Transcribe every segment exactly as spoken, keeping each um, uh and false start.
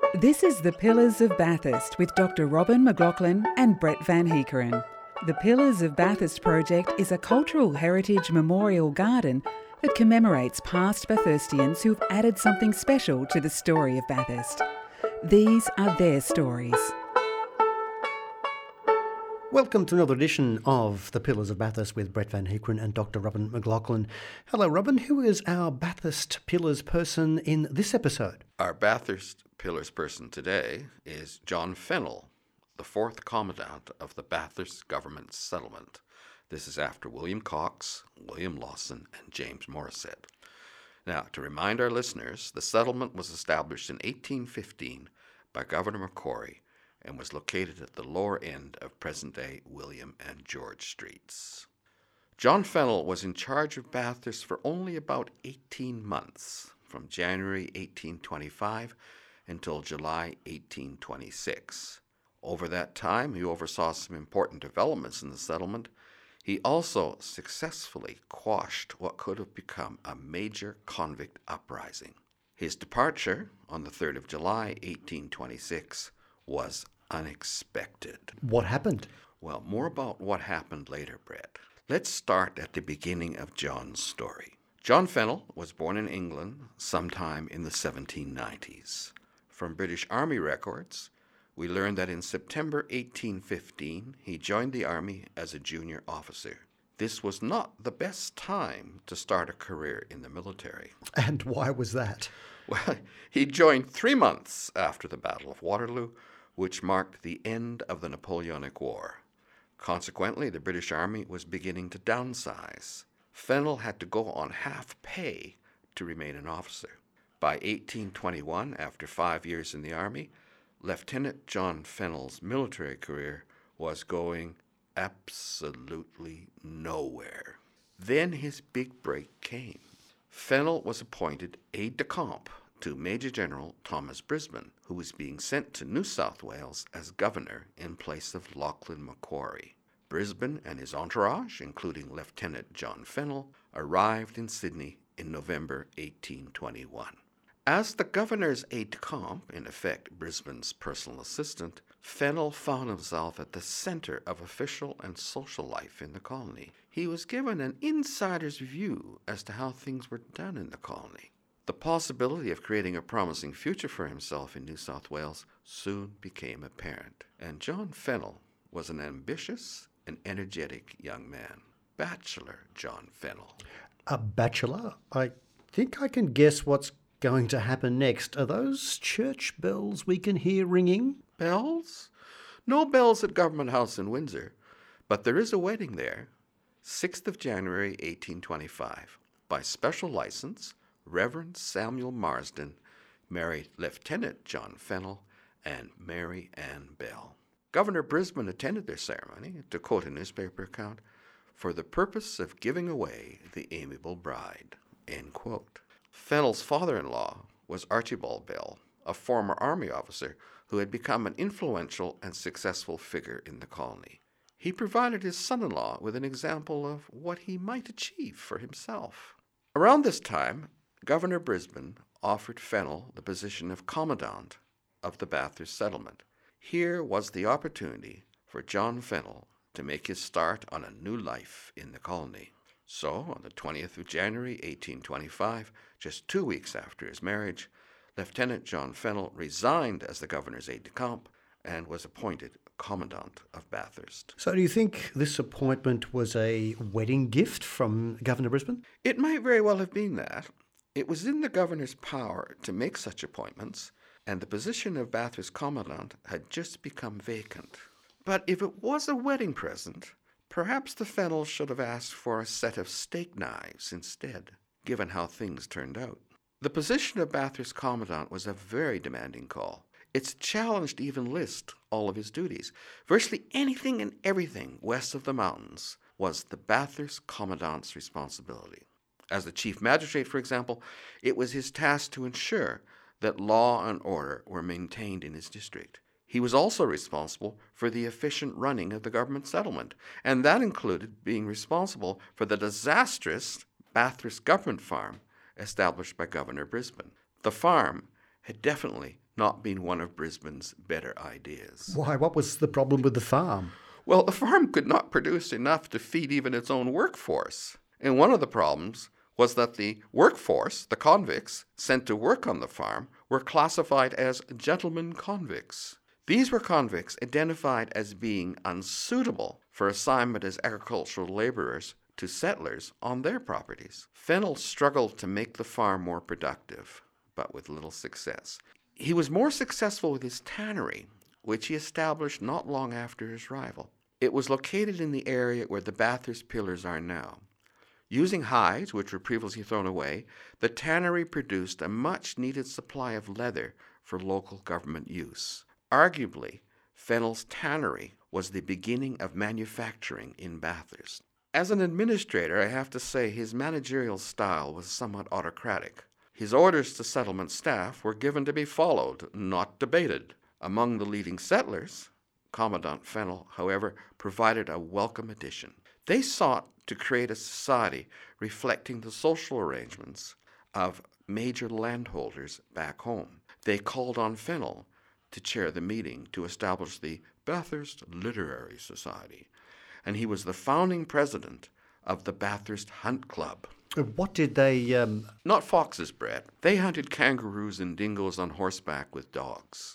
This is The Pillars of Bathurst with Doctor Robin McLaughlin and Brett Van Heekeren. The Pillars of Bathurst project is a cultural heritage memorial garden that commemorates past Bathurstians who've added something special to the story of Bathurst. These are their stories. Welcome to another edition of The Pillars of Bathurst with Brett Van Heekeren and Doctor Robin McLaughlin. Hello, Robin. Who is our Bathurst Pillars person in this episode? Our Bathurst Pillars person today is John Fennell, the fourth Commandant of the Bathurst Government Settlement. This is after William Cox, William Lawson, and James Morissette. Now, to remind our listeners, the settlement was established in eighteen fifteen by Governor Macquarie and was located at the lower end of present-day William and George Streets. John Fennell was in charge of Bathurst for only about eighteen months, from January eighteen twenty-five until July eighteen twenty-six. Over that time, he oversaw some important developments in the settlement. He also successfully quashed what could have become a major convict uprising. His departure on the third of July eighteen twenty-six was unexpected. What happened? Well, more about what happened later, Brett. Let's start at the beginning of John's story. John Fennell was born in England sometime in the seventeen nineties. From British Army records, we learn that in September eighteen fifteen, he joined the Army as a junior officer. This was not the best time to start a career in the military. And why was that? Well, he joined three months after the Battle of Waterloo, which marked the end of the Napoleonic War. Consequently, the British Army was beginning to downsize. Fennell had to go on half pay to remain an officer. By eighteen twenty-one, after five years in the Army, Lieutenant John Fennell's military career was going absolutely nowhere. Then his big break came. Fennell was appointed aide-de-camp to Major General Thomas Brisbane, who was being sent to New South Wales as governor in place of Lachlan Macquarie. Brisbane and his entourage, including Lieutenant John Fennell, arrived in Sydney in November eighteen twenty-one. As the governor's aide-de-camp, in effect Brisbane's personal assistant, Fennell found himself at the center of official and social life in the colony. He was given an insider's view as to how things were done in the colony. The possibility of creating a promising future for himself in New South Wales soon became apparent, and John Fennell was an ambitious and energetic young man. Bachelor John Fennell. A bachelor? I think I can guess what's going to happen next. Are those church bells we can hear ringing? Bells? No bells at Government House in Windsor, but there is a wedding there. sixth of January eighteen twenty-five. By special license, Reverend Samuel Marsden married Lieutenant John Fennell and Mary Ann Bell. Governor Brisbane attended their ceremony, to quote a newspaper account, for the purpose of giving away the amiable bride, end quote. Fennell's father-in-law was Archibald Bell, a former Army officer who had become an influential and successful figure in the colony. He provided his son-in-law with an example of what he might achieve for himself. Around this time, Governor Brisbane offered Fennell the position of Commandant of the Bathurst settlement. Here was the opportunity for John Fennell to make his start on a new life in the colony. So, on the twentieth of January eighteen twenty-five, just two weeks after his marriage, Lieutenant John Fennell resigned as the governor's aide-de-camp and was appointed Commandant of Bathurst. So do you think this appointment was a wedding gift from Governor Brisbane? It might very well have been that. It was in the governor's power to make such appointments, and the position of Bathurst Commandant had just become vacant. But if it was a wedding present, perhaps the Fennells should have asked for a set of steak knives instead, given how things turned out. The position of Bathurst Commandant was a very demanding call. It challenged to even list all of his duties. Virtually anything and everything west of the mountains was the Bathurst Commandant's responsibility. As the chief magistrate, for example, it was his task to ensure that law and order were maintained in his district. He was also responsible for the efficient running of the government settlement, and that included being responsible for the disastrous Bathurst Government Farm established by Governor Brisbane. The farm had definitely not been one of Brisbane's better ideas. Why? What was the problem with the farm? Well, the farm could not produce enough to feed even its own workforce. And one of the problems was that the workforce, the convicts, sent to work on the farm, were classified as gentlemen convicts. These were convicts identified as being unsuitable for assignment as agricultural labourers to settlers on their properties. Fennell struggled to make the farm more productive, but with little success. He was more successful with his tannery, which he established not long after his arrival. It was located in the area where the Bathurst pillars are now. Using hides, which were previously thrown away, the tannery produced a much-needed supply of leather for local government use. Arguably, Fennell's tannery was the beginning of manufacturing in Bathurst. As an administrator, I have to say his managerial style was somewhat autocratic. His orders to settlement staff were given to be followed, not debated. Among the leading settlers, Commandant Fennell, however, provided a welcome addition. They sought to create a society reflecting the social arrangements of major landholders back home. They called on Fennell to chair the meeting to establish the Bathurst Literary Society, and he was the founding president of the Bathurst Hunt Club. What did they... Um... Not foxes, Brett. They hunted kangaroos and dingoes on horseback with dogs.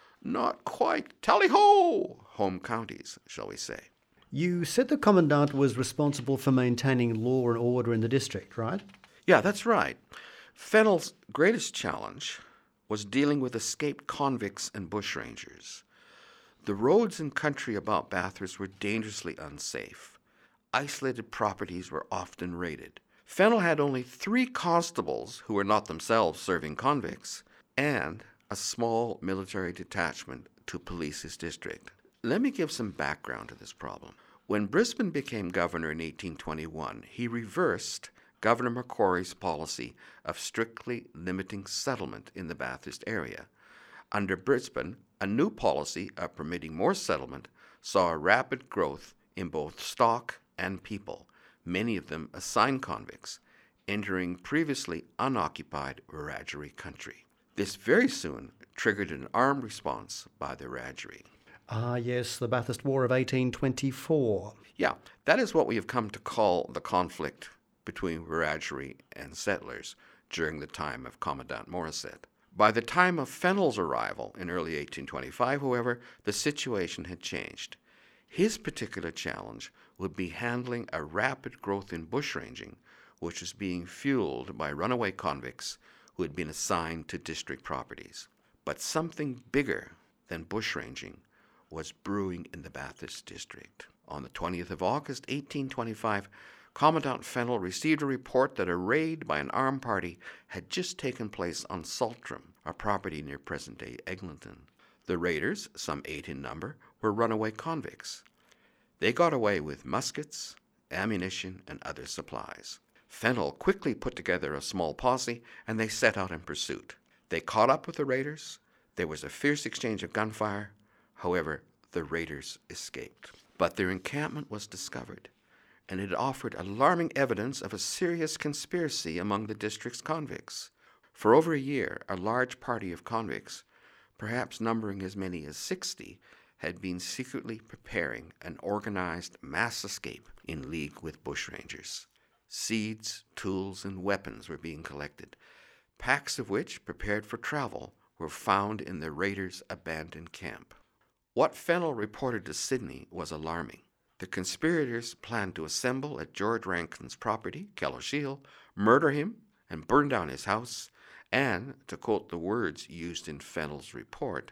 Not quite tally-ho home counties, shall we say. You said the Commandant was responsible for maintaining law and order in the district, right? Yeah, that's right. Fennell's greatest challenge was dealing with escaped convicts and bushrangers. The roads and country about Bathurst were dangerously unsafe. Isolated properties were often raided. Fennell had only three constables who were not themselves serving convicts, and a small military detachment to police his district. Let me give some background to this problem. When Brisbane became governor in eighteen twenty-one, he reversed Governor Macquarie's policy of strictly limiting settlement in the Bathurst area. Under Brisbane, a new policy of permitting more settlement saw a rapid growth in both stock and people, many of them assigned convicts, entering previously unoccupied Wiradjuri country. This very soon triggered an armed response by the Wiradjuri. Ah, yes, the Bathurst War of eighteen twenty-four. Yeah, that is what we have come to call the conflict between Wiradjuri and settlers during the time of Commandant Morisset. By the time of Fennell's arrival in early eighteen twenty-five, however, the situation had changed. His particular challenge would be handling a rapid growth in bushranging, which was being fueled by runaway convicts who had been assigned to district properties. But something bigger than bushranging was brewing in the Bathurst district. On the twentieth of August, eighteen twenty-five, Commandant Fennell received a report that a raid by an armed party had just taken place on Saltram, a property near present-day Eglinton. The raiders, some eight in number, were runaway convicts. They got away with muskets, ammunition, and other supplies. Fennell quickly put together a small posse, and they set out in pursuit. They caught up with the raiders. There was a fierce exchange of gunfire. However, the raiders escaped. But their encampment was discovered, and it offered alarming evidence of a serious conspiracy among the district's convicts. For over a year, a large party of convicts, perhaps numbering as many as sixty, had been secretly preparing an organized mass escape in league with bushrangers. Seeds, tools, and weapons were being collected, packs of which, prepared for travel, were found in the raiders' abandoned camp. What Fennell reported to Sydney was alarming. The conspirators planned to assemble at George Rankin's property, Kellershiel, murder him, and burn down his house, and, to quote the words used in Fennell's report,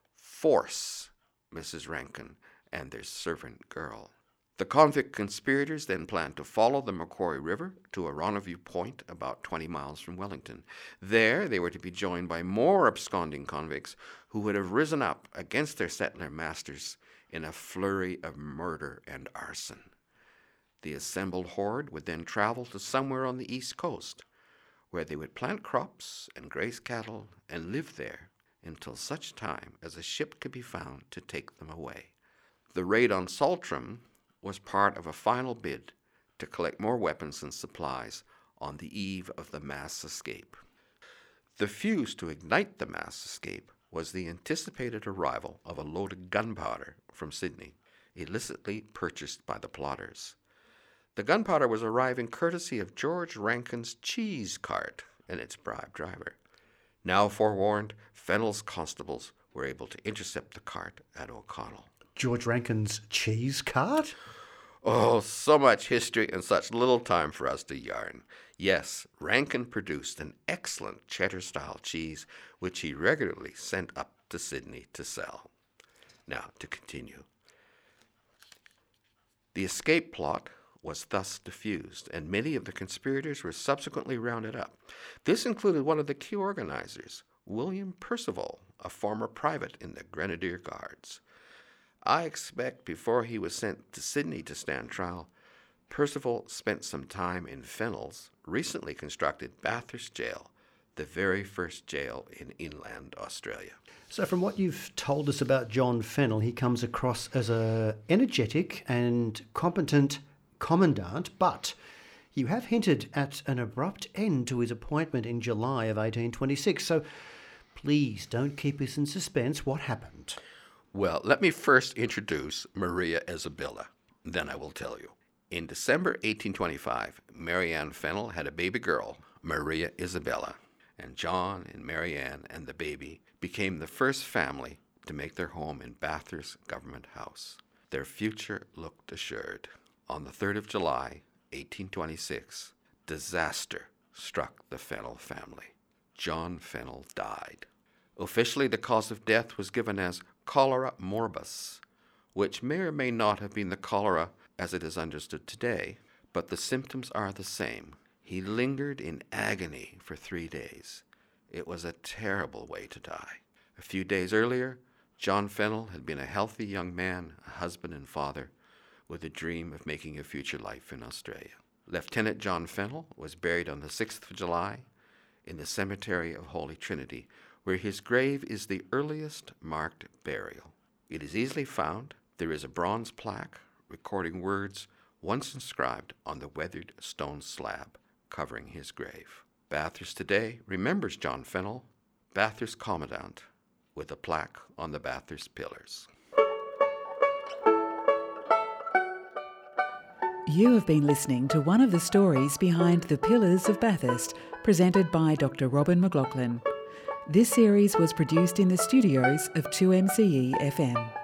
force Missus Rankin and their servant girl. The convict conspirators then planned to follow the Macquarie River to a rendezvous point about twenty miles from Wellington. There they were to be joined by more absconding convicts who would have risen up against their settler masters in a flurry of murder and arson. The assembled horde would then travel to somewhere on the east coast, where they would plant crops and graze cattle and live there until such time as a ship could be found to take them away. The raid on Saltram was part of a final bid to collect more weapons and supplies on the eve of the mass escape. The fuse to ignite the mass escape was the anticipated arrival of a load of gunpowder from Sydney, illicitly purchased by the plotters. The gunpowder was arriving courtesy of George Rankin's cheese cart and its bribed driver. Now forewarned, Fennell's constables were able to intercept the cart at O'Connell. George Rankin's cheese cart? Oh, so much history and such little time for us to yarn. Yes, Rankin produced an excellent cheddar-style cheese, which he regularly sent up to Sydney to sell. Now, to continue. The escape plot was thus diffused, and many of the conspirators were subsequently rounded up. This included one of the key organizers, William Percival, a former private in the Grenadier Guards. I expect before he was sent to Sydney to stand trial, Percival spent some time in Fennell's recently constructed Bathurst Jail, the very first jail in inland Australia. So from what you've told us about John Fennell, he comes across as a energetic and competent commandant, but you have hinted at an abrupt end to his appointment in July of eighteen twenty-six, so please don't keep us in suspense. What happened? Well, let me first introduce Maria Isabella, then I will tell you. In December eighteen twenty-five, Marianne Fennell had a baby girl, Maria Isabella, and John and Marianne and the baby became the first family to make their home in Bathurst Government House. Their future looked assured. On the third of July, eighteen twenty-six, disaster struck the Fennell family. John Fennell died. Officially, the cause of death was given as cholera morbus, which may or may not have been the cholera as it is understood today, but the symptoms are the same. He lingered in agony for three days. It was a terrible way to die. A few days earlier, John Fennell had been a healthy young man, a husband and father, with a dream of making a future life in Australia. Lieutenant John Fennell was buried on the sixth of July in the Cemetery of Holy Trinity, where his grave is the earliest marked burial. It is easily found. There is a bronze plaque recording words once inscribed on the weathered stone slab covering his grave. Bathurst today remembers John Fennell, Bathurst Commandant, with a plaque on the Bathurst pillars. You have been listening to one of the stories behind The Pillars of Bathurst, presented by Doctor Robin McLaughlin. This series was produced in the studios of two M C E F M.